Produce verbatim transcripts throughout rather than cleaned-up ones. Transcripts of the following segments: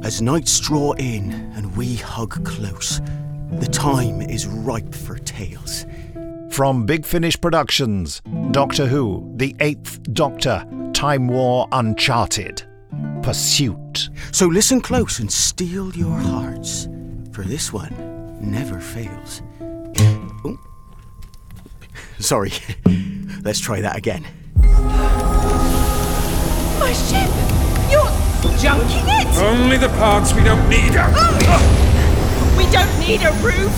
As nights draw in and we hug close, the time is ripe for tales. From Big Finish Productions, Doctor Who, The Eighth Doctor, Time War Uncharted, Pursuit. So listen close and steel your hearts, for this one never fails. Oh. Sorry, let's try that again. My ship! You're junking it? Only the parts we don't need. Oh. We don't need a roof!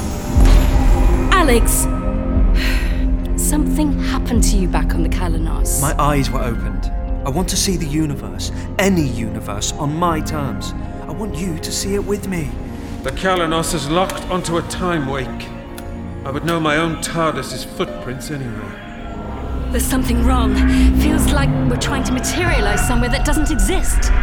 Alex, something happened to you back on the Kalanos. My eyes were opened. I want to see the universe, any universe, on my terms. I want you to see it with me. The Kalanos is locked onto a time wake. I would know my own TARDIS's footprints anywhere. There's something wrong. Feels like we're trying to materialize somewhere that doesn't exist.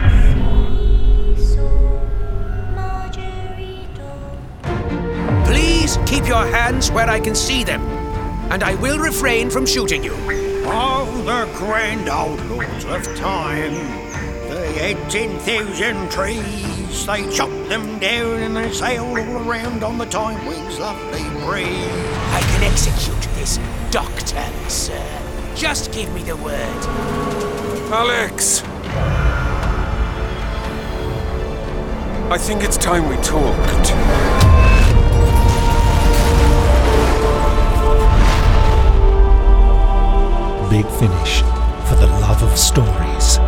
Please keep your hands where I can see them, and I will refrain from shooting you. Oh, the grand old lords of time, the eighteen thousand trees, they chop them down and they sail all around on the time wind's lovely breeze. I can execute this, Doctor, sir. Just give me the word. Alex! I think it's time we talked. Big Finish, for the love of stories.